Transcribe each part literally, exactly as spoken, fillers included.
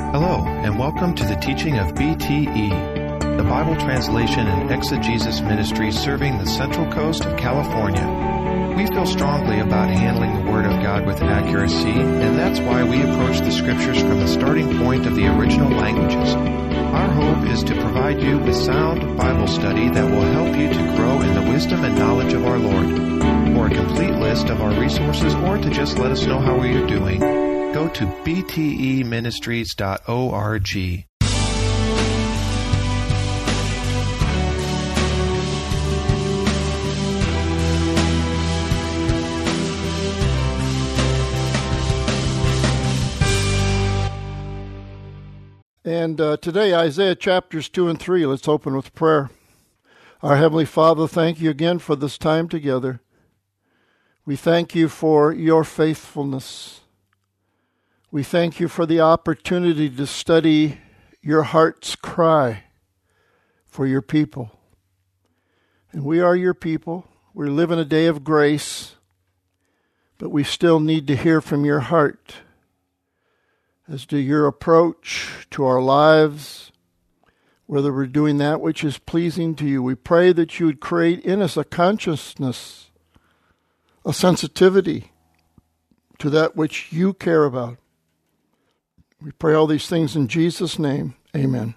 Hello, and welcome to the teaching of B T E, the Bible Translation and Exegesis Ministry serving the Central Coast of California. We feel strongly about handling the Word of God with accuracy, and that's why we approach the Scriptures from the starting point of the original languages. Our hope is to provide you with sound Bible study that will help you to grow in the wisdom and knowledge of our Lord. For a complete list of our resources or to just let us know how we are doing, go to b t e ministries dot org. And uh, today, Isaiah chapters two and three. Let's open with prayer. Our Heavenly Father, thank you again for this time together. We thank you for your faithfulness. We thank you for the opportunity to study your heart's cry for your people. And we are your people. We live in a day of grace, but we still need to hear from your heart as to your approach to our lives, whether we're doing that which is pleasing to you. We pray that you would create in us a consciousness, a sensitivity to that which you care about. We pray all these things in Jesus' name. Amen.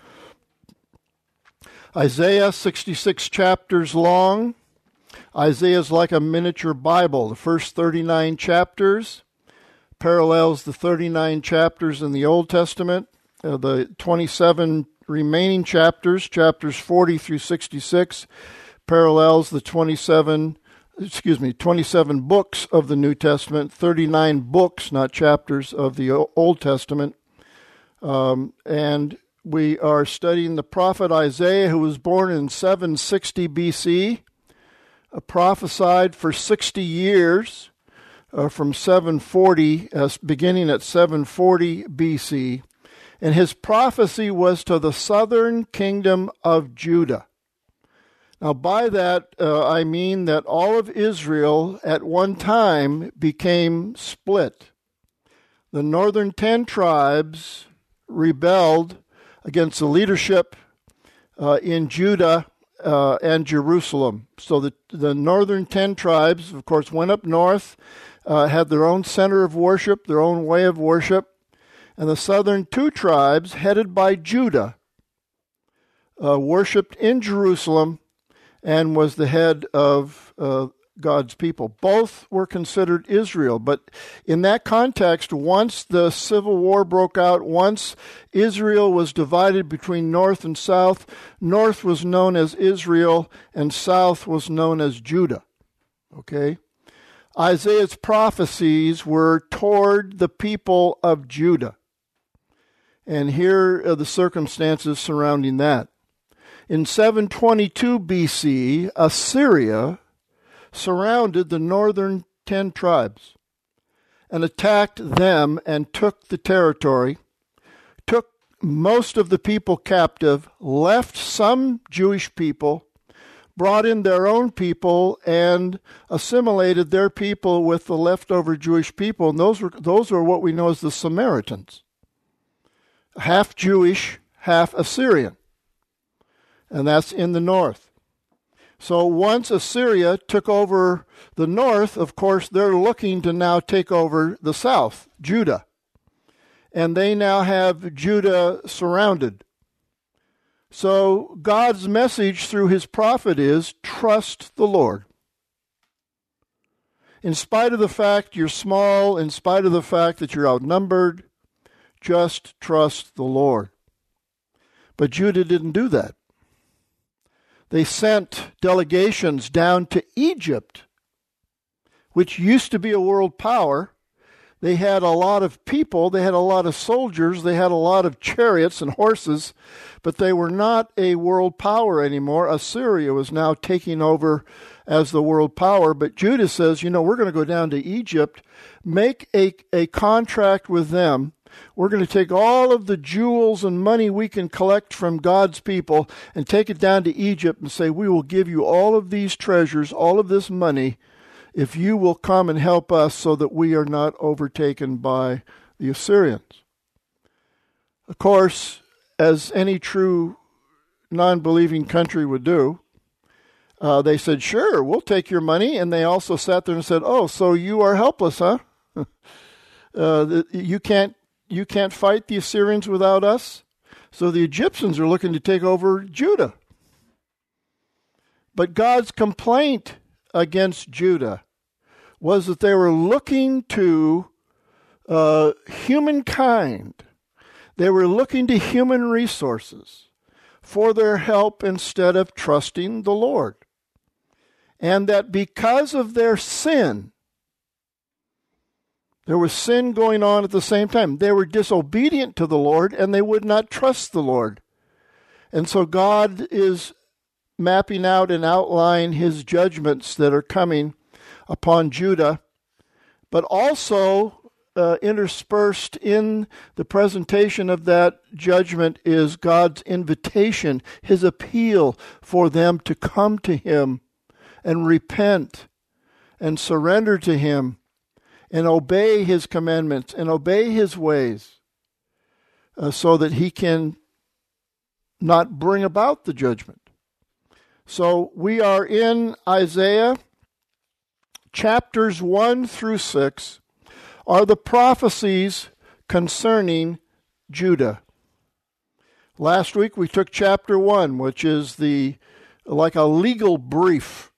Isaiah, sixty-six chapters long. Isaiah is like a miniature Bible. The first thirty-nine chapters parallels the thirty-nine chapters in the Old Testament. Uh, the twenty-seven remaining chapters, chapters forty through sixty-six, parallels the twenty-seven, excuse me, twenty-seven books of the New Testament, thirty-nine books, not chapters, of the Old Testament. Um, and we are studying the prophet Isaiah, who was born in seven sixty B C, uh, prophesied for sixty years, Uh, from seven forty, uh, beginning at seven forty B C, and his prophecy was to the southern kingdom of Judah. Now, by that, uh, I mean that all of Israel at one time became split. The northern ten tribes rebelled against the leadership uh, in Judah uh, and Jerusalem. So the, the northern ten tribes, of course, went up north, Uh, had their own center of worship, their own way of worship, and the southern two tribes, headed by Judah, uh, worshipped in Jerusalem and was the head of uh, God's people. Both were considered Israel, but in that context, once the civil war broke out, once Israel was divided between north and south, north was known as Israel and south was known as Judah. Okay? Isaiah's prophecies were toward the people of Judah. And here are the circumstances surrounding that. In seven twenty-two B C, Assyria surrounded the northern ten tribes and attacked them and took the territory, took most of the people captive, left some Jewish people, brought in their own people and assimilated their people with the leftover Jewish people. And those were those were what we know as the Samaritans. Half Jewish, half Assyrian. And that's in the north. So once Assyria took over the north, of course, they're looking to now take over the south, Judah. And they now have Judah surrounded. So God's message through his prophet is, trust the Lord. In spite of the fact you're small, in spite of the fact that you're outnumbered, just trust the Lord. But Judah didn't do that. They sent delegations down to Egypt, which used to be a world power. They had a lot of people, they had a lot of soldiers, they had a lot of chariots and horses, but they were not a world power anymore. Assyria was now taking over as the world power. But Judah says, you know, we're going to go down to Egypt, make a, a contract with them. We're going to take all of the jewels and money we can collect from God's people and take it down to Egypt and say, we will give you all of these treasures, all of this money, if you will come and help us so that we are not overtaken by the Assyrians. Of course, as any true non-believing country would do, uh, they said, sure, we'll take your money. And they also sat there and said, oh, so you are helpless, huh? uh, you can't you can't fight the Assyrians without us? So the Egyptians are looking to take over Judah. But God's complaint against Judah was that they were looking to uh, humankind. They were looking to human resources for their help instead of trusting the Lord. And that because of their sin, there was sin going on at the same time. They were disobedient to the Lord and they would not trust the Lord. And so God is mapping out and outlining his judgments that are coming upon Judah, but also uh, interspersed in the presentation of that judgment is God's invitation, his appeal for them to come to him and repent and surrender to him and obey his commandments and obey his ways uh, so that he can not bring about the judgment. So we are in Isaiah. Chapters one through six are the prophecies concerning Judah. Last week we took chapter one, which is the like a legal brief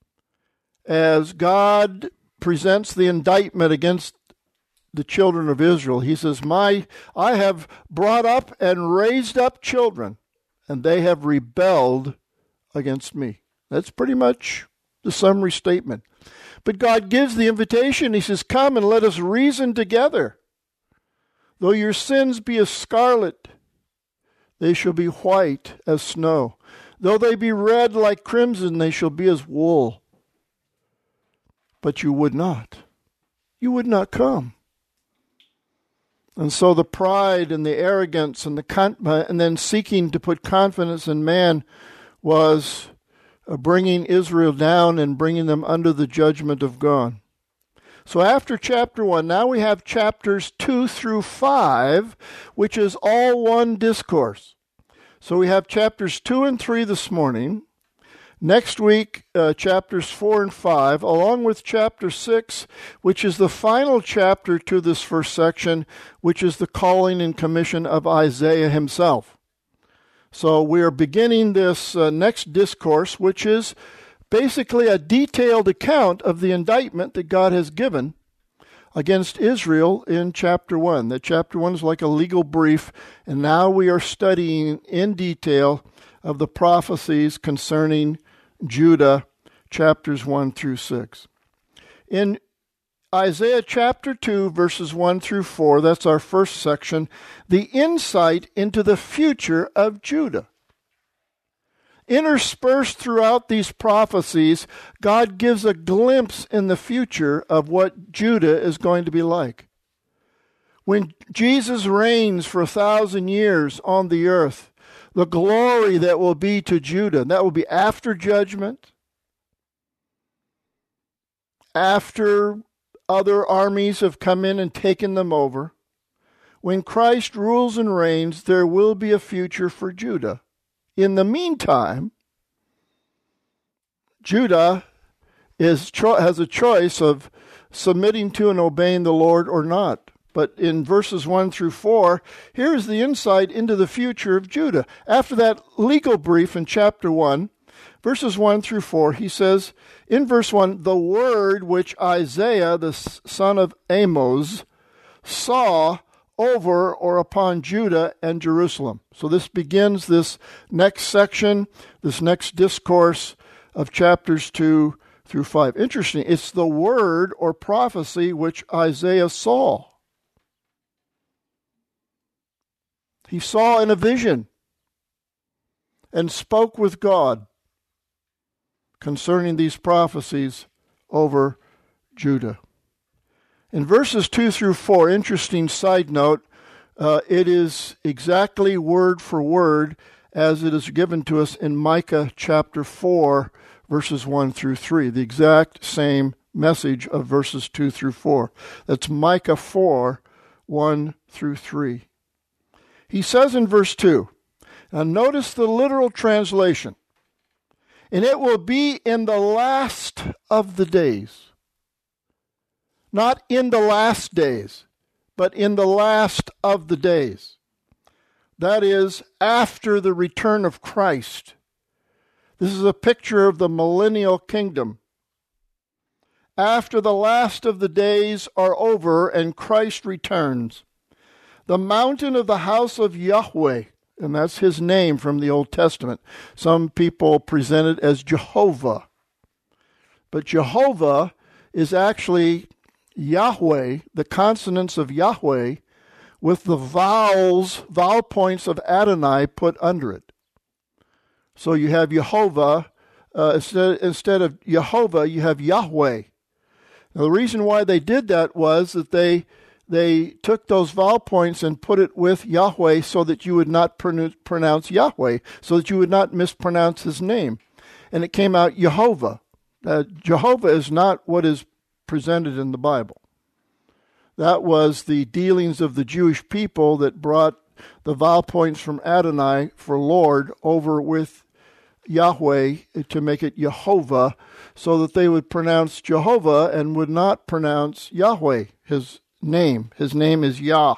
as God presents the indictment against the children of Israel. He says, "My, I have brought up and raised up children, and they have rebelled against me." That's pretty much the summary statement. But God gives the invitation. He says, "Come and let us reason together. Though your sins be as scarlet, they shall be white as snow. Though they be red like crimson, they shall be as wool." But you would not. You would not come. And so the pride and the arrogance and the con- and then seeking to put confidence in man was uh, bringing Israel down and bringing them under the judgment of God. So after chapter one, now we have chapters two through five, which is all one discourse. So we have chapters two and three this morning. Next week, uh, chapters four and five, along with chapter six, which is the final chapter to this first section, which is the calling and commission of Isaiah himself. So we are beginning this uh, next discourse, which is basically a detailed account of the indictment that God has given against Israel in chapter one. That chapter one is like a legal brief, and now we are studying in detail of the prophecies concerning Judah, chapters one through six. In Isaiah chapter two, verses one through four, that's our first section, the insight into the future of Judah. Interspersed throughout these prophecies, God gives a glimpse in the future of what Judah is going to be like. When Jesus reigns for a thousand years on the earth, the glory that will be to Judah, that will be after judgment, after other armies have come in and taken them over. When Christ rules and reigns, there will be a future for Judah. In the meantime, Judah is cho- has a choice of submitting to and obeying the Lord or not. But in verses one through four, here's the insight into the future of Judah. After that legal brief in chapter one, verses one through four, he says, in verse one, "The word which Isaiah, the son of Amos, saw over or upon Judah and Jerusalem." So this begins this next section, this next discourse of chapters two through five. Interesting. It's the word or prophecy which Isaiah saw. He saw in a vision and spoke with God concerning these prophecies over Judah. In verses two through four, interesting side note, uh, it is exactly word for word as it is given to us in Micah chapter four, verses one through three. The exact same message of verses two through four. That's Micah four, one through three. He says in verse two, now notice the literal translation, and it will be in the last of the days. Not in the last days, but in the last of the days. That is, after the return of Christ. This is a picture of the millennial kingdom. After the last of the days are over and Christ returns, the mountain of the house of Yahweh, and that's his name from the Old Testament. Some people present it as Jehovah. But Jehovah is actually Yahweh, the consonants of Yahweh, with the vowels, vowel points of Adonai put under it. So you have Jehovah, uh, instead, instead of Jehovah, you have Yahweh. Now the reason why they did that was that they they took those vowel points and put it with Yahweh so that you would not pronounce Yahweh, so that you would not mispronounce his name. And it came out Jehovah. Uh, Jehovah is not what is presented in the Bible. That was the dealings of the Jewish people that brought the vowel points from Adonai for Lord over with Yahweh to make it Jehovah, so that they would pronounce Jehovah and would not pronounce Yahweh, his name. His name is Yah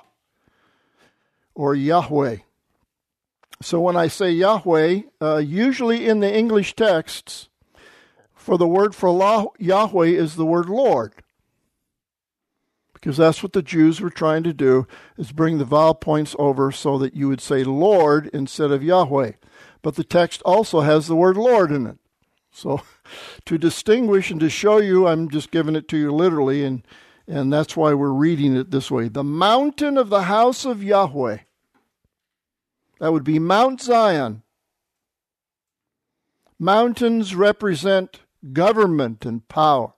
or Yahweh. So when I say Yahweh, uh, usually in the English texts, for the word for law, Yahweh is the word Lord. Because that's what the Jews were trying to do, is bring the vowel points over so that you would say Lord instead of Yahweh. But the text also has the word Lord in it. So to distinguish and to show you, I'm just giving it to you literally, and, and that's why we're reading it this way. The mountain of the house of Yahweh. That would be Mount Zion. Mountains represent government and power.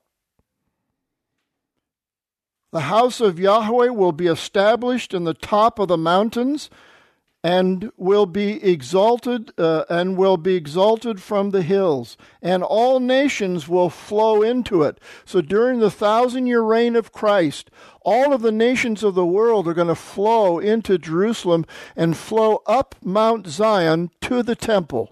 The house of Yahweh will be established in the top of the mountains and will be exalted uh, and will be exalted from the hills, and all nations will flow into it. So during the thousand-year reign of Christ, all of the nations of the world are going to flow into Jerusalem and flow up Mount Zion to the temple.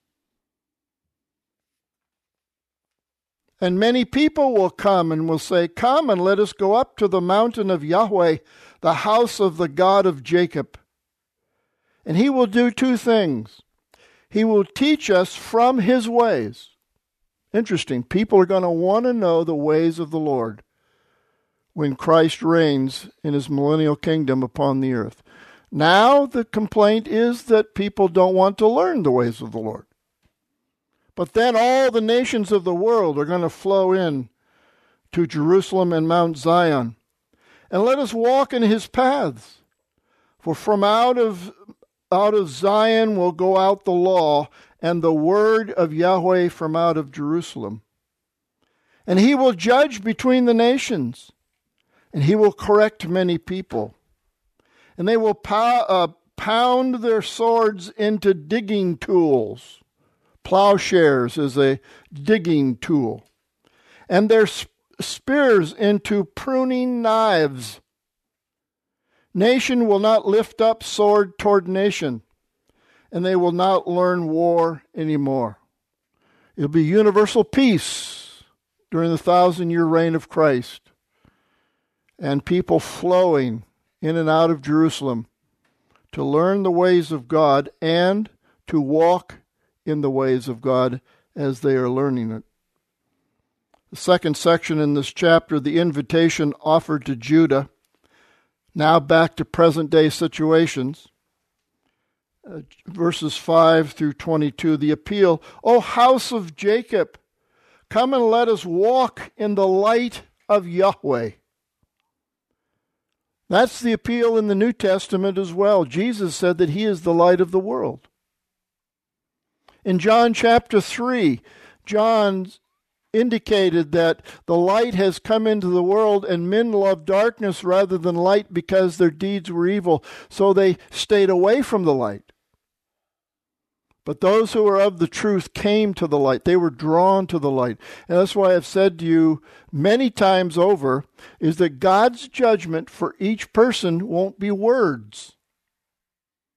And many people will come and will say, come and let us go up to the mountain of Yahweh, the house of the God of Jacob. And he will do two things. He will teach us from his ways. Interesting. People are going to want to know the ways of the Lord when Christ reigns in his millennial kingdom upon the earth. Now the complaint is that people don't want to learn the ways of the Lord. But then all the nations of the world are going to flow in to Jerusalem and Mount Zion. And let us walk in his paths. For from out of out of Zion will go out the law and the word of Yahweh from out of Jerusalem. And he will judge between the nations, and he will correct many people. And they will pow, uh, pound their swords into digging tools. Plowshares is a digging tool. And their sp- spears into pruning knives. Nation will not lift up sword toward nation, and they will not learn war anymore. It'll be universal peace during the thousand-year reign of Christ, and people flowing in and out of Jerusalem to learn the ways of God and to walk in the ways of God as they are learning it. The second section in this chapter, the invitation offered to Judah. Now back to present-day situations. Uh, verses five through twenty-two, the appeal, O house of Jacob, come and let us walk in the light of Yahweh. That's the appeal in the New Testament as well. Jesus said that he is the light of the world. In John chapter three, John indicated that the light has come into the world and men love darkness rather than light because their deeds were evil, so they stayed away from the light. But those who are of the truth came to the light. They were drawn to the light. And that's why I've said to you many times over, is that God's judgment for each person won't be words.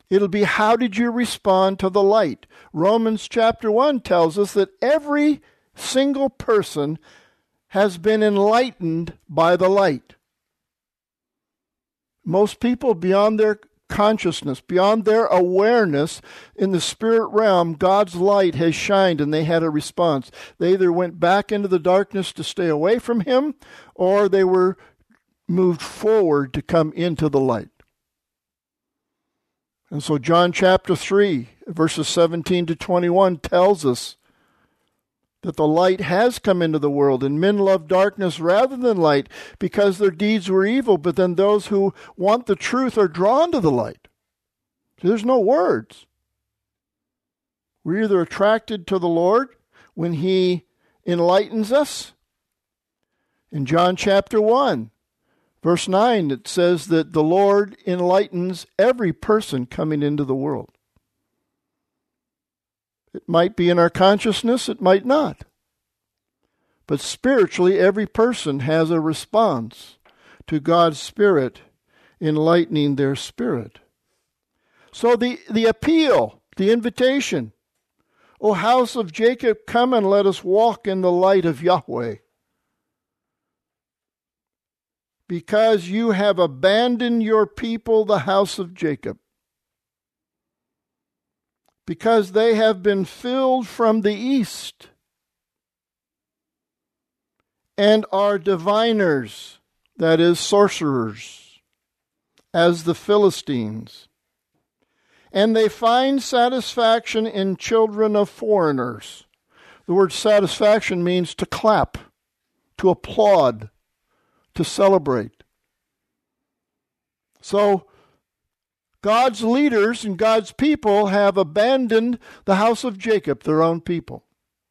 It'll be, how did you respond to the light? Romans chapter one tells us that every single person has been enlightened by the light. Most people, beyond their consciousness, beyond their awareness in the spirit realm, God's light has shined and they had a response. They either went back into the darkness to stay away from Him, or they were moved forward to come into the light. And so John chapter three, verses seventeen to twenty-one tells us that the light has come into the world, and men love darkness rather than light because their deeds were evil. But then those who want the truth are drawn to the light. So there's no words. We're either attracted to the Lord when He enlightens us. In John chapter one, verse nine, it says that the Lord enlightens every person coming into the world. It might be in our consciousness, it might not. But spiritually, every person has a response to God's Spirit enlightening their spirit. So the, the appeal, the invitation, O house of Jacob, come and let us walk in the light of Yahweh. Because you have abandoned your people, the house of Jacob. Because they have been filled from the east and are diviners, that is, sorcerers, as the Philistines. And they find satisfaction in children of foreigners. The word satisfaction means to clap, to applaud, to celebrate. So, God's leaders and God's people have abandoned the house of Jacob, their own people.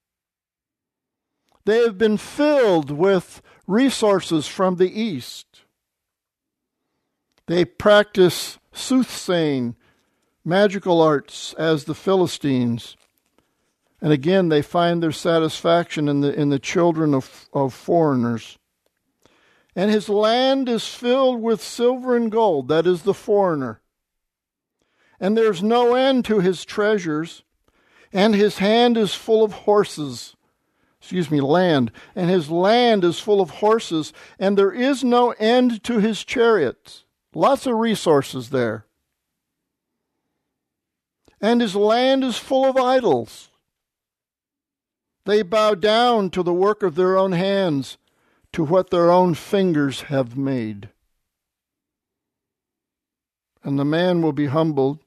They have been filled with resources from the east. They practice soothsaying, magical arts as the Philistines. And again, they find their satisfaction in the, in the children of, of foreigners. And his land is filled with silver and gold, that is the foreigner. And there's no end to his treasures, and his hand is full of horses. Excuse me, land. And his land is full of horses, and there is no end to his chariots. Lots of resources there. And his land is full of idols. They bow down to the work of their own hands, to what their own fingers have made. And the man will be humbled,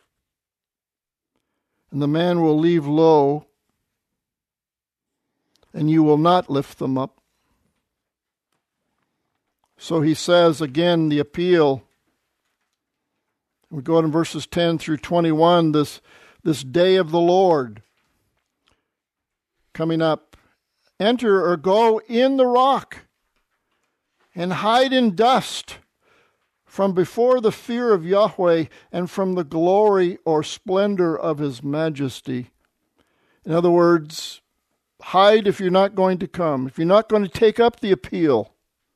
and the man will leave low, and you will not lift them up. So he says again, the appeal. We go in verses ten through twenty-one, this, this day of the Lord coming up. Enter or go in the rock and hide in dust from before the fear of Yahweh and from the glory or splendor of his majesty. In other words, hide if you're not going to come, if you're not going to take up the appeal.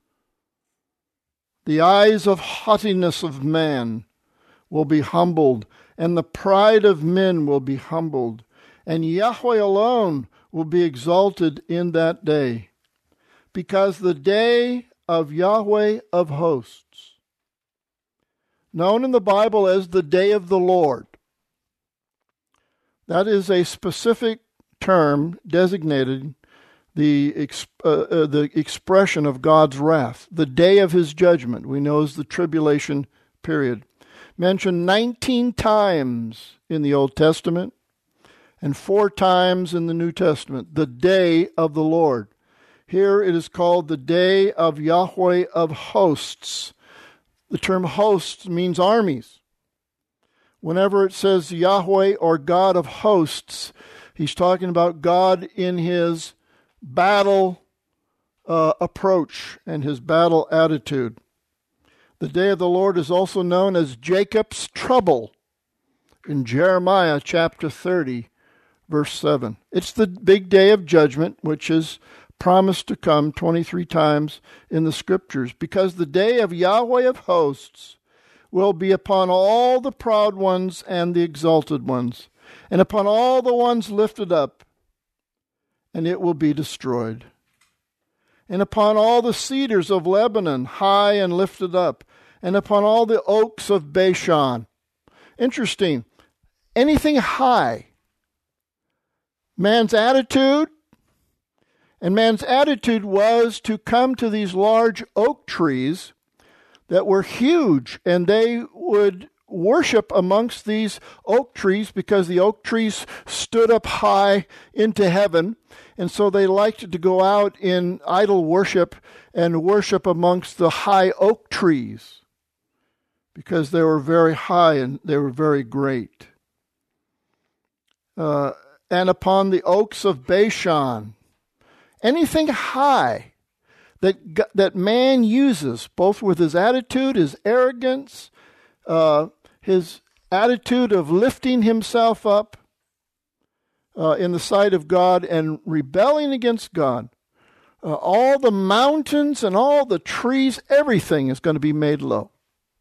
The eyes of haughtiness of man will be humbled, and the pride of men will be humbled, and Yahweh alone will be exalted in that day, because the day of Yahweh of hosts, known in the Bible as the day of the Lord. That is a specific term designated the, exp- uh, uh, the expression of God's wrath. The day of his judgment, we know, is the tribulation period. Mentioned nineteen times in the Old Testament and four times in the New Testament. The day of the Lord. Here it is called the day of Yahweh of hosts. The term hosts means armies. Whenever it says Yahweh or God of hosts, he's talking about God in his battle uh, approach and his battle attitude. The day of the Lord is also known as Jacob's trouble in Jeremiah chapter thirty, verse seven. It's the big day of judgment, which is promised to come twenty-three times in the scriptures, because the day of Yahweh of hosts will be upon all the proud ones and the exalted ones, and upon all the ones lifted up, and it will be destroyed. And upon all the cedars of Lebanon, high and lifted up, and upon all the oaks of Bashan. Interesting. Anything high. Man's attitude, and man's attitude was to come to these large oak trees that were huge, and they would worship amongst these oak trees because the oak trees stood up high into heaven, and so they liked to go out in idol worship and worship amongst the high oak trees because they were very high and they were very great. Uh, and upon the oaks of Bashan, anything high that that man uses, both with his attitude, his arrogance, uh, his attitude of lifting himself up uh, in the sight of God and rebelling against God, uh, all the mountains and all the trees, everything is going to be made low.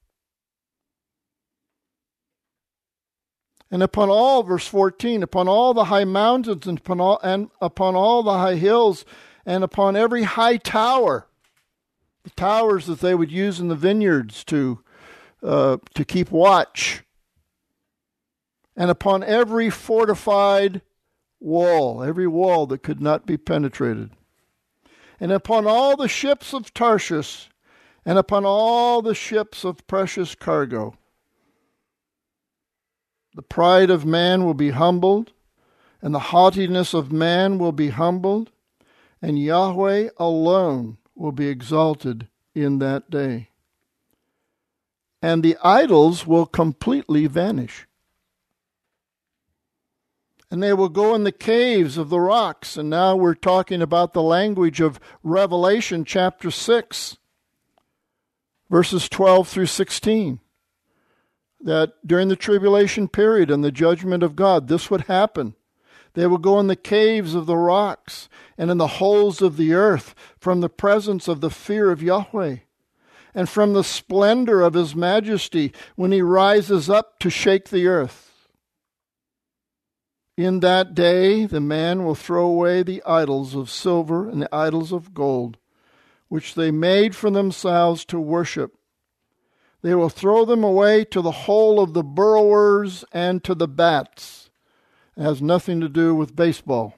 And upon all, verse fourteen, upon all the high mountains and upon all, and upon all the high hills and upon every high tower, the towers that they would use in the vineyards to uh, to keep watch, and upon every fortified wall, every wall that could not be penetrated, and upon all the ships of Tarshish, and upon all the ships of precious cargo. The pride of man will be humbled, and the haughtiness of man will be humbled, and Yahweh alone will be exalted in that day. And the idols will completely vanish. And they will go in the caves of the rocks. And now we're talking about the language of Revelation chapter six, verses twelve through sixteen. That during the tribulation period and the judgment of God, this would happen. They will go in the caves of the rocks and in the holes of the earth from the presence of the fear of Yahweh and from the splendor of his majesty when he rises up to shake the earth. In that day, the man will throw away the idols of silver and the idols of gold, which they made for themselves to worship. They will throw them away to the hole of the burrowers and to the bats. It has nothing to do with baseball.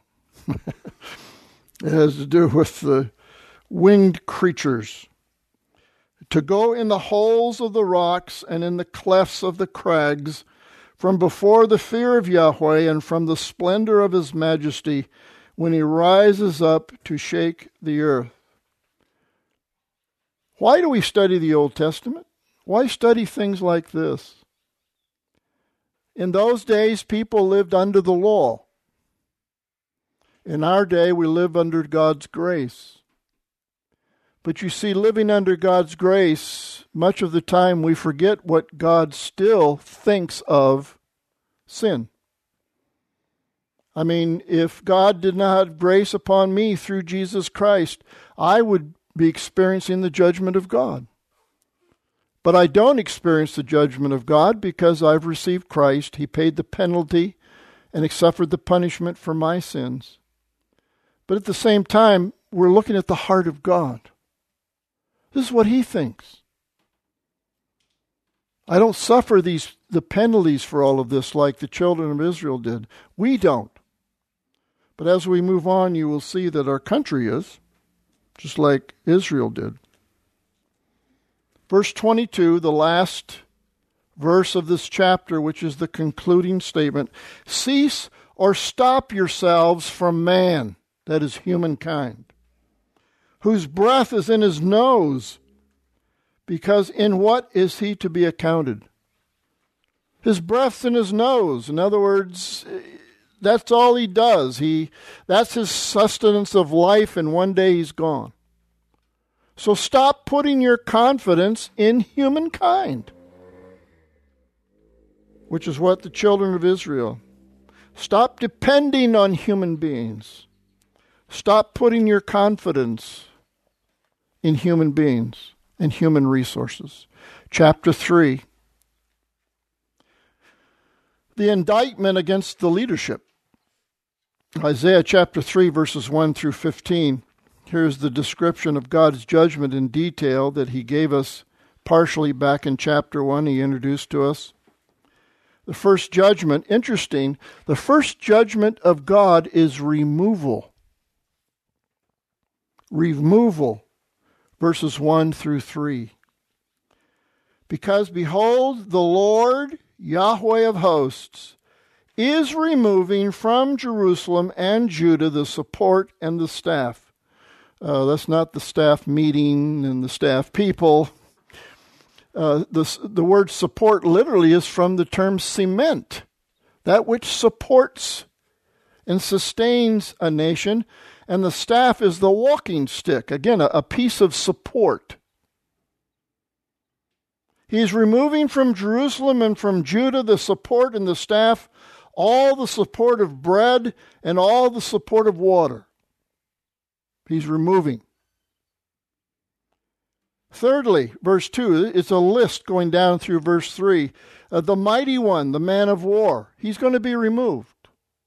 It has to do with the winged creatures. To go in the holes of the rocks and in the clefts of the crags, from before the fear of Yahweh and from the splendor of his majesty, when he rises up to shake the earth. Why do we study the Old Testament? Why study things like this? In those days, people lived under the law. In our day, we live under God's grace. But you see, living under God's grace, much of the time we forget what God still thinks of sin. I mean, if God did not have grace upon me through Jesus Christ, I would be experiencing the judgment of God. But I don't experience the judgment of God because I've received Christ. He paid the penalty and he suffered the punishment for my sins. But at the same time, we're looking at the heart of God. This is what he thinks. I don't suffer these the penalties for all of this like the children of Israel did. We don't. But as we move on, you will see that our country is, just like Israel did. Verse twenty-two, the last verse of this chapter, which is the concluding statement. Cease or stop yourselves from man, that is humankind, whose breath is in his nose, because in what is he to be accounted? His breath's in his nose. In other words, that's all he does. He that's his sustenance of life, and one day he's gone. So stop putting your confidence in humankind, which is what the children of Israel. Stop depending on human beings. Stop putting your confidence in human beings and human resources. Chapter three, the indictment against the leadership. Isaiah chapter three, verses one through fifteen. Here's the description of God's judgment in detail that he gave us partially back in chapter one. He introduced to us. The first judgment, interesting, the first judgment of God is removal. Removal, verses one through three. Because behold, the Lord, Yahweh of hosts, is removing from Jerusalem and Judah the support and the staff. Uh, that's not the staff meeting and the staff people. Uh, the, the word support literally is from the term cement, that which supports and sustains a nation, and the staff is the walking stick, again, a, a piece of support. He's removing from Jerusalem and from Judah the support and the staff, all the support of bread and all the support of water. He's removing. Thirdly, verse two, it's a list going down through verse three. Uh, the mighty one, the man of war, he's going to be removed.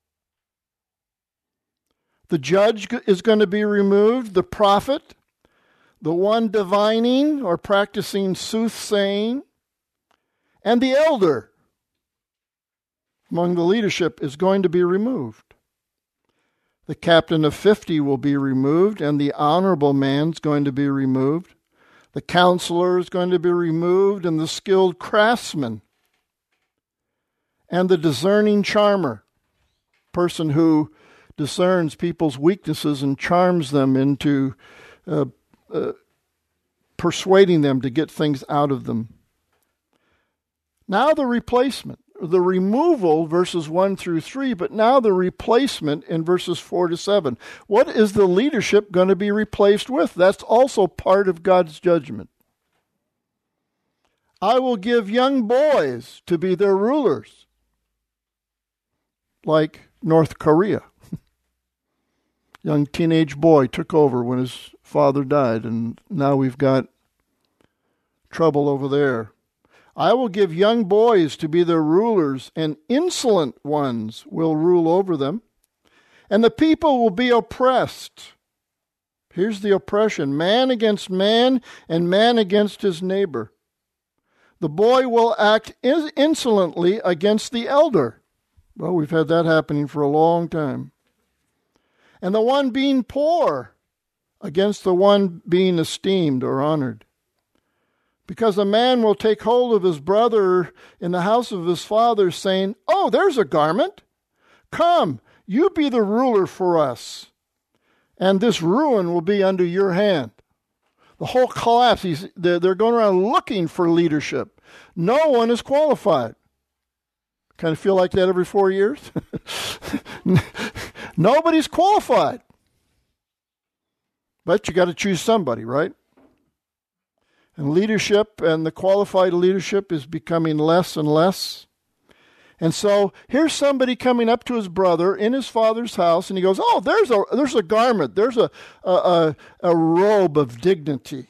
The judge is going to be removed. The prophet, the one divining or practicing soothsaying, and the elder among the leadership is going to be removed. The captain of fifty will be removed, and the honorable man's going to be removed. The counselor is going to be removed, and the skilled craftsman, and the discerning charmer, person who discerns people's weaknesses and charms them into uh, uh, persuading them to get things out of them. Now the replacement, the removal, verses one through three, but now the replacement in verses four to seven. What is the leadership going to be replaced with? That's also part of God's judgment. I will give young boys to be their rulers, like North Korea. Young teenage boy took over when his father died, and now we've got trouble over there. I will give young boys to be their rulers, and insolent ones will rule over them, and the people will be oppressed. Here's the oppression: man against man, and man against his neighbor. The boy will act insolently against the elder. Well, we've had that happening for a long time. And the one being poor against the one being esteemed or honored. Because a man will take hold of his brother in the house of his father, saying, "Oh, there's a garment. Come, you be the ruler for us, and this ruin will be under your hand." The whole collapse, he's, they're, they're going around looking for leadership. No one is qualified. Kind of feel like that every four years? Nobody's qualified. But you got to choose somebody, right? And leadership and the qualified leadership is becoming less and less. And so here's somebody coming up to his brother in his father's house, and he goes, "Oh, there's a there's a garment, there's a a, a, a robe of dignity.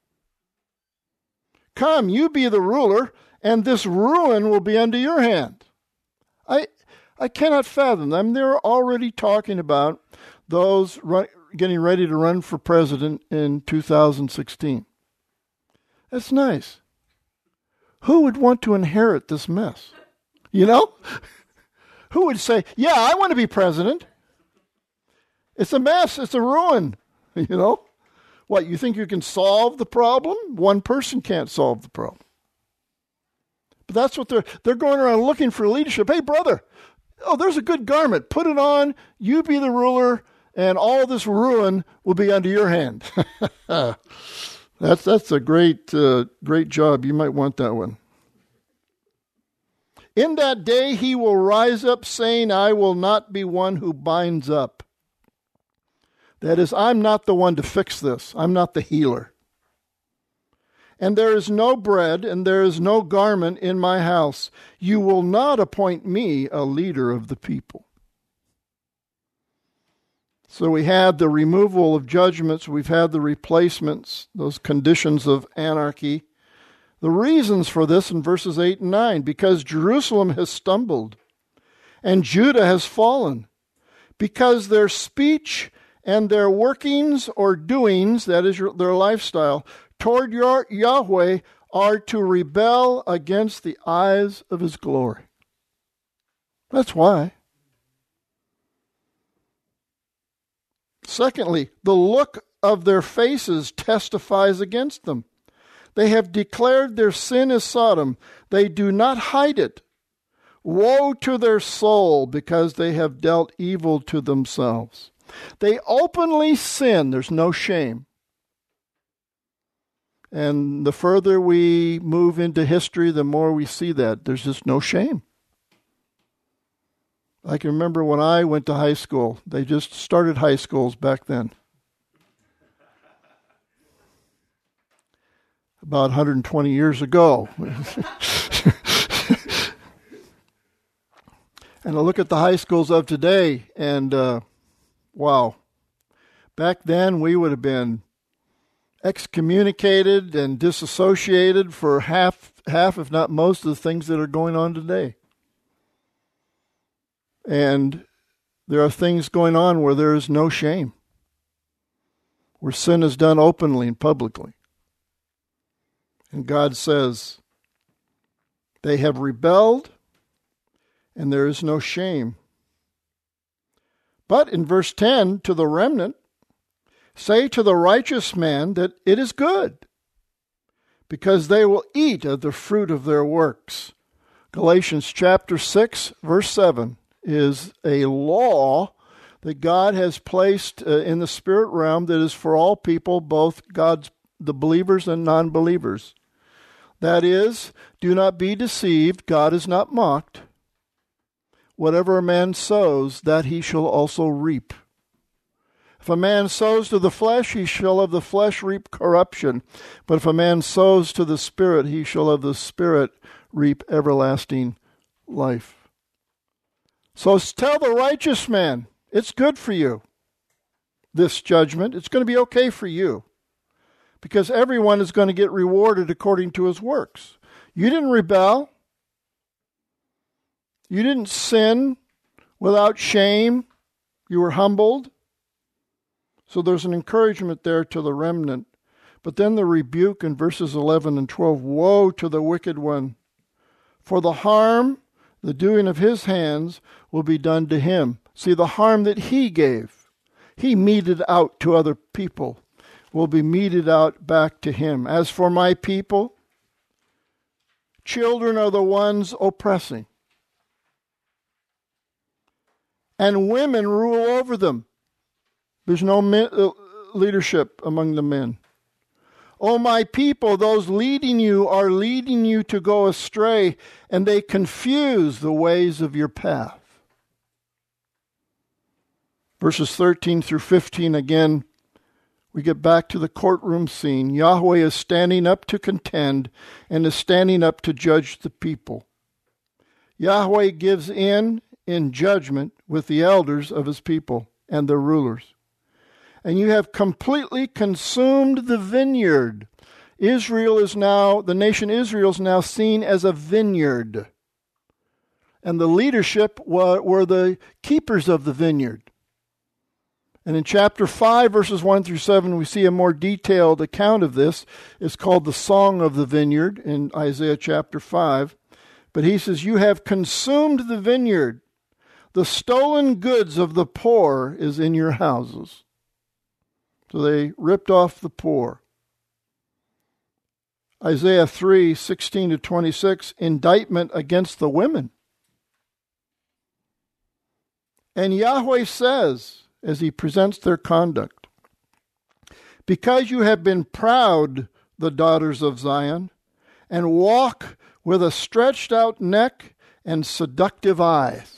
Come, you be the ruler, and this ruin will be under your hand." I I cannot fathom them. They're already talking about those run, getting ready to run for president in two thousand sixteen. That's nice. Who would want to inherit this mess? You know? Who would say, "Yeah, I want to be president"? It's a mess. It's a ruin. You know? What, you think you can solve the problem? One person can't solve the problem. But that's what they're, they're going around looking for leadership. Hey, brother, oh, there's a good garment. Put it on. You be the ruler, and all this ruin will be under your hand. That's that's a great uh, great job. You might want that one. In that day he will rise up, saying, "I will not be one who binds up." That is, I'm not the one to fix this. I'm not the healer. "And there is no bread, and there is no garment in my house. You will not appoint me a leader of the people." So we had the removal of judgments. We've had the replacements, those conditions of anarchy. The reasons for this in verses eight and nine, because Jerusalem has stumbled. and Judah has fallen, because their speech and their workings or doings, that is their lifestyle, toward your Yahweh are to rebel against the eyes of his glory. That's why. Secondly, the look of their faces testifies against them. They have declared their sin as Sodom. They do not hide it. Woe to their soul, because they have dealt evil to themselves. They openly sin. There's no shame. And the further we move into history, the more we see that. There's just no shame. I can remember when I went to high school. They just started high schools back then. About one hundred twenty years ago. And I look at the high schools of today, and uh, wow. Back then, we would have been excommunicated and disassociated for half, half, if not most, of the things that are going on today. And there are things going on where there is no shame, where sin is done openly and publicly. And God says, they have rebelled, and there is no shame. But in verse ten, to the remnant, say to the righteous man that it is good, because they will eat of the fruit of their works. Galatians chapter six, verse seven, is a law that God has placed uh, in the spirit realm that is for all people, both God's the believers and non-believers. That is, do not be deceived, God is not mocked. Whatever a man sows, that he shall also reap. If a man sows to the flesh, he shall of the flesh reap corruption. But if a man sows to the Spirit, he shall of the Spirit reap everlasting life. So tell the righteous man, it's good for you, this judgment. It's going to be okay for you, because everyone is going to get rewarded according to his works. You didn't rebel. You didn't sin without shame. You were humbled. So there's an encouragement there to the remnant. But then the rebuke in verses eleven and twelve, woe to the wicked one, for the harm, the doing of his hands, will be done to him. See, the harm that he gave, he meted out to other people, will be meted out back to him. As for my people, children are the ones oppressing, and women rule over them. There's no men, uh, leadership among the men. O my people, those leading you are leading you to go astray, and they confuse the ways of your path. Verses thirteen through fifteen again, we get back to the courtroom scene. Yahweh is standing up to contend and is standing up to judge the people. Yahweh gives in in judgment with the elders of his people and their rulers. And you have completely consumed the vineyard. Israel is now, the nation Israel is now seen as a vineyard. And the leadership were, were the keepers of the vineyard. And in chapter five, verses one through seven, we see a more detailed account of this. It's called the Song of the Vineyard in Isaiah chapter five. But he says, you have consumed the vineyard. The stolen goods of the poor is in your houses. So they ripped off the poor. Isaiah three, sixteen to twenty-six, indictment against the women. And Yahweh says, as he presents their conduct, because you have been proud, the daughters of Zion, and walk with a stretched out neck and seductive eyes,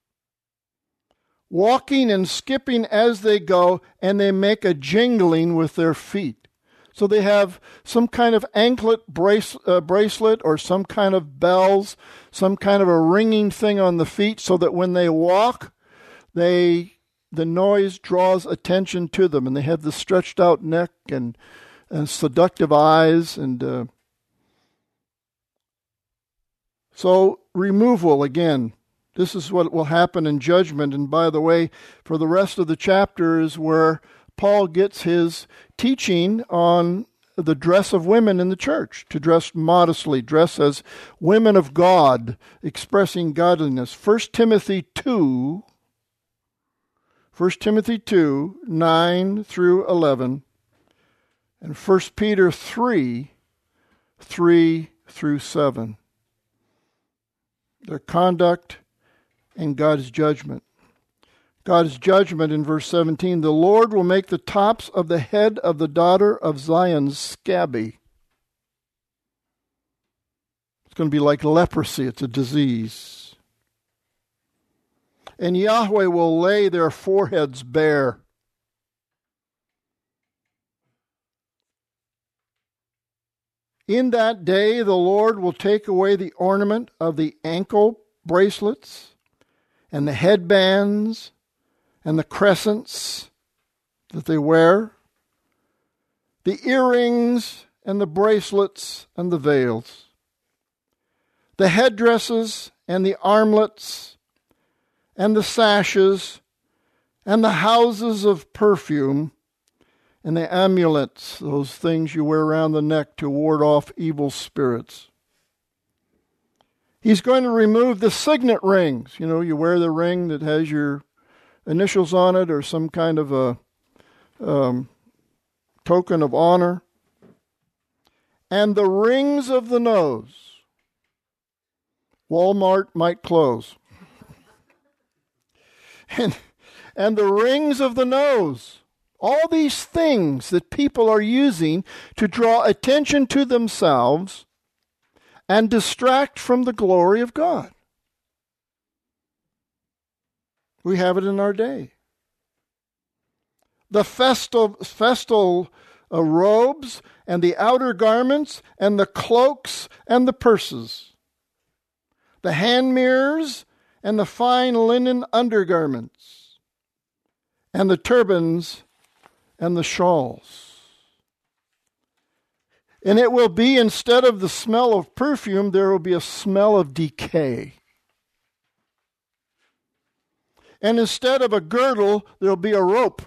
walking and skipping as they go, and they make a jingling with their feet. So they have some kind of anklet brace, uh, bracelet or some kind of bells, some kind of a ringing thing on the feet, so that when they walk, they the noise draws attention to them, and they have the stretched out neck and, and seductive eyes. And uh, so removal again This is what will happen in judgment. And by the way, for the rest of the chapter is where Paul gets his teaching on the dress of women in the church, to dress modestly, dress as women of God, expressing godliness. First Timothy two, First Timothy two, nine through eleven, and First Peter three, three through seven. Their conduct and God's judgment. God's judgment in verse seventeen, the Lord will make the tops of the head of the daughter of Zion scabby. It's going to be like leprosy. It's a disease. And Yahweh will lay their foreheads bare. In that day, the Lord will take away the ornament of the ankle bracelets and the headbands and the crescents that they wear, the earrings and the bracelets and the veils, the headdresses and the armlets and the sashes and the houses of perfume and the amulets, those things you wear around the neck to ward off evil spirits. He's going to remove the signet rings. You know, you wear the ring that has your initials on it or some kind of a um, token of honor. And the rings of the nose. Walmart might close. and, and the rings of the nose. All these things that people are using to draw attention to themselves and distract from the glory of God. We have it in our day. The festal, festal uh, robes and the outer garments and the cloaks and the purses. The hand mirrors and the fine linen undergarments. And the turbans and the shawls. And it will be, instead of the smell of perfume, there will be a smell of decay. And instead of a girdle, there will be a rope.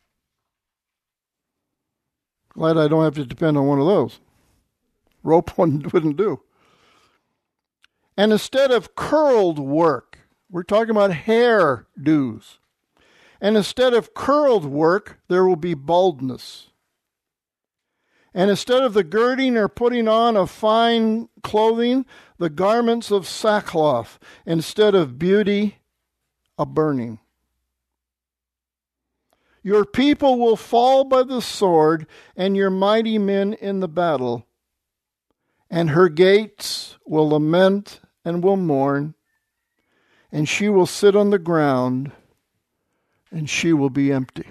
Glad I don't have to depend on one of those. Rope one wouldn't do. And instead of curled work, we're talking about hair do's. And instead of curled work, there will be baldness. And instead of the girding or putting on of fine clothing, the garments of sackcloth. Instead of beauty, a burning. Your people will fall by the sword, and your mighty men in the battle. And her gates will lament and will mourn, and she will sit on the ground, and she will be empty.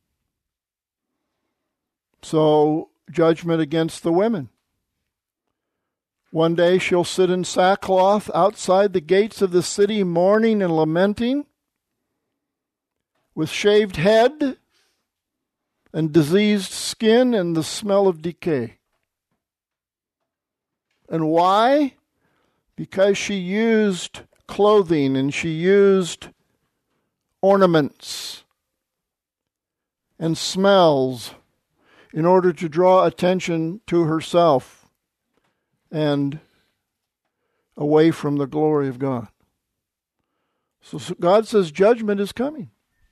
So, judgment against the women. One day she'll sit in sackcloth outside the gates of the city, mourning and lamenting, with shaved head and diseased skin and the smell of decay. And why? Because she used clothing and she used ornaments and smells in order to draw attention to herself and away from the glory of God. So God says judgment is coming.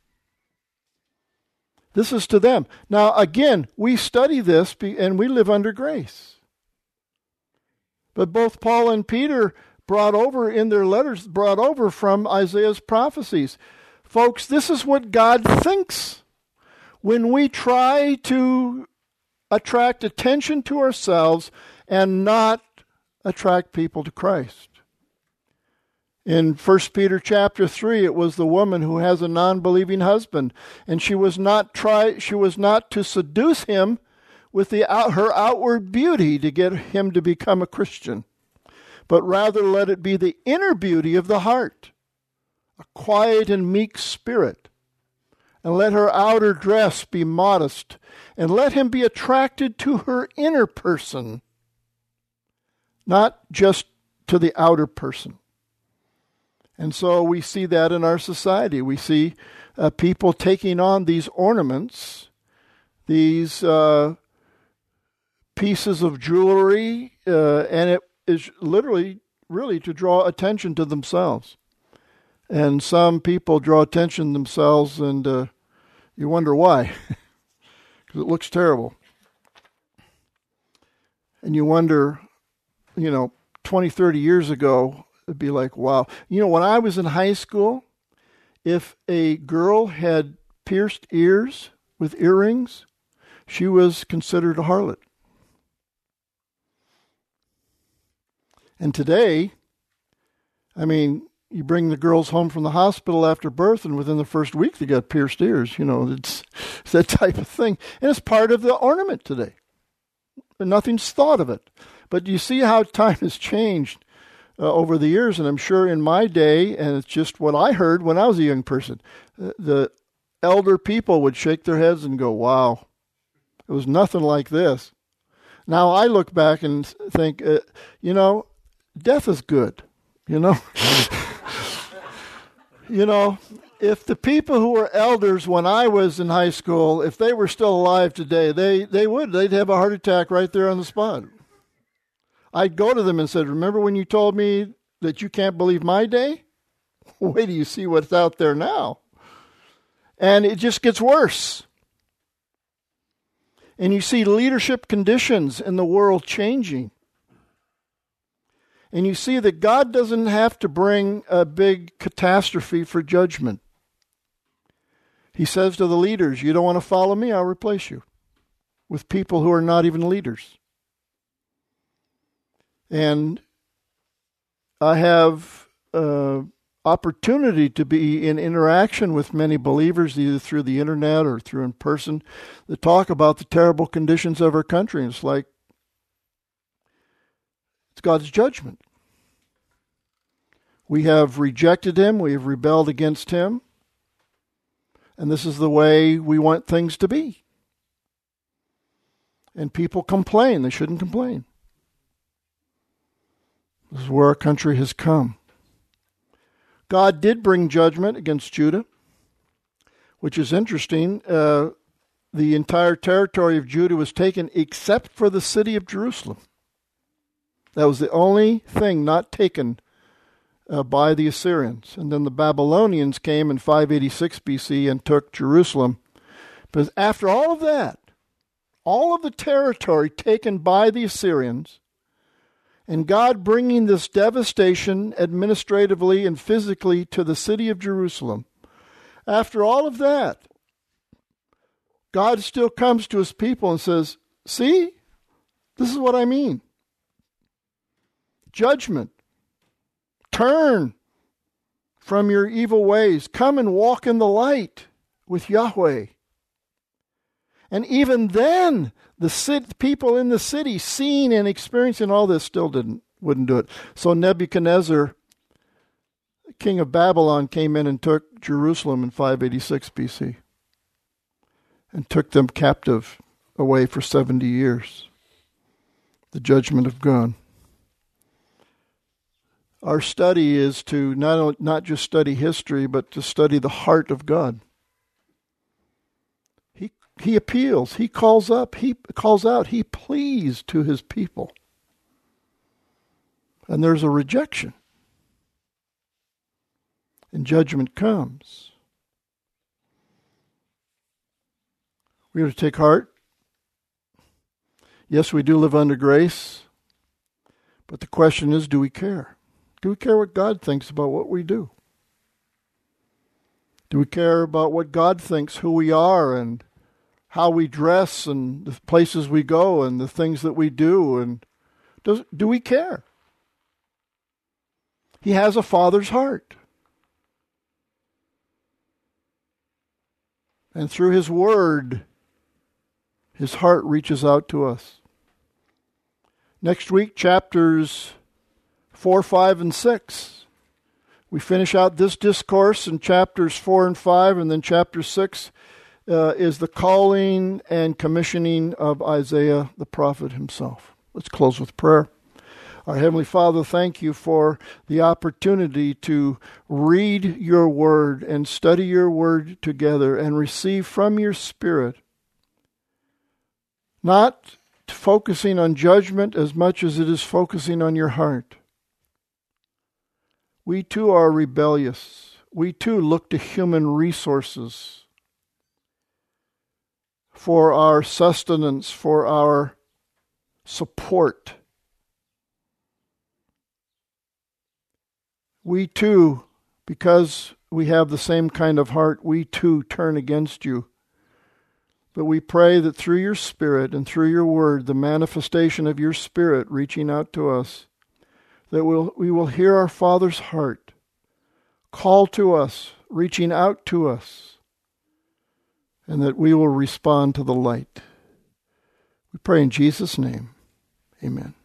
This is to them. Now, again, we study this and we live under grace. But both Paul and Peter brought over in their letters, brought over from Isaiah's prophecies. Folks, this is what God thinks when we try to attract attention to ourselves and not attract people to Christ. In First Peter chapter three, it was the woman who has a non-believing husband, and she was not try she was not to seduce him with the out, her outward beauty to get him to become a Christian, but rather let it be the inner beauty of the heart, a quiet and meek spirit, and let her outer dress be modest, and let him be attracted to her inner person, not just to the outer person. And so we see that in our society. We see uh, people taking on these ornaments, these uh, pieces of jewelry, uh, and it is literally, really to draw attention to themselves. And some people draw attention to themselves, and uh, you wonder why, because it looks terrible. And you wonder, you know, twenty, thirty years ago, it'd be like, wow. You know, when I was in high school, if a girl had pierced ears with earrings, she was considered a harlot. And today, I mean, you bring the girls home from the hospital after birth, and within the first week they got pierced ears. You know, it's, it's that type of thing. And it's part of the ornament today. And nothing's thought of it. But you see how time has changed uh, over the years, and I'm sure in my day, and it's just what I heard when I was a young person, uh, the elder people would shake their heads and go, wow, it was nothing like this. Now I look back and think, uh, you know, death is good, you know. You know, if the people who were elders when I was in high school, if they were still alive today, they, they would. They'd have a heart attack right there on the spot. I'd go to them and said, remember when you told me that you can't believe my day? Wait till you see what's out there now. And it just gets worse. And you see leadership conditions in the world changing. And you see that God doesn't have to bring a big catastrophe for judgment. He says to the leaders, you don't want to follow me, I'll replace you with people who are not even leaders. And I have uh, opportunity to be in interaction with many believers, either through the internet or through in person, that talk about the terrible conditions of our country. And it's like, it's God's judgment. We have rejected him. We have rebelled against him. And this is the way we want things to be. And people complain. They shouldn't complain. This is where our country has come. God did bring judgment against Judah, which is interesting. Uh, the entire territory of Judah was taken except for the city of Jerusalem. That was the only thing not taken uh, by the Assyrians. And then the Babylonians came in five eighty-six B C and took Jerusalem. But after all of that, all of the territory taken by the Assyrians, and God bringing this devastation administratively and physically to the city of Jerusalem, after all of that, God still comes to his people and says, see, this is what I mean. Judgment. Turn from your evil ways. Come and walk in the light with Yahweh. And even then, the city, people in the city, seeing and experiencing all this, still didn't wouldn't do it. So Nebuchadnezzar, king of Babylon, came in and took Jerusalem in five eighty-six B C and took them captive away for seventy years. The judgment of God. Our study is to not, not just study history, but to study the heart of God. He he appeals, he calls up, he calls out, he pleads to his people. And there's a rejection. And judgment comes. We have to take heart. Yes, we do live under grace. But the question is, do we care? Do we care what God thinks about what we do? Do we care about what God thinks, who we are, and how we dress, and the places we go, and the things that we do? And does, do we care? He has a father's heart. And through his word, his heart reaches out to us. Next week, chapters four, five, and six. We finish out this discourse in chapters four and five, and then chapter six uh, is the calling and commissioning of Isaiah the prophet himself. Let's close with prayer. Our Heavenly Father, thank you for the opportunity to read your word and study your word together and receive from your Spirit, not focusing on judgment as much as it is focusing on your heart. We too are rebellious. We too look to human resources for our sustenance, for our support. We too, because we have the same kind of heart, we too turn against you. But we pray that through your Spirit and through your word, the manifestation of your Spirit reaching out to us, that we'll, we will hear our Father's heart call to us, reaching out to us, and that we will respond to the light. We pray in Jesus' name. Amen.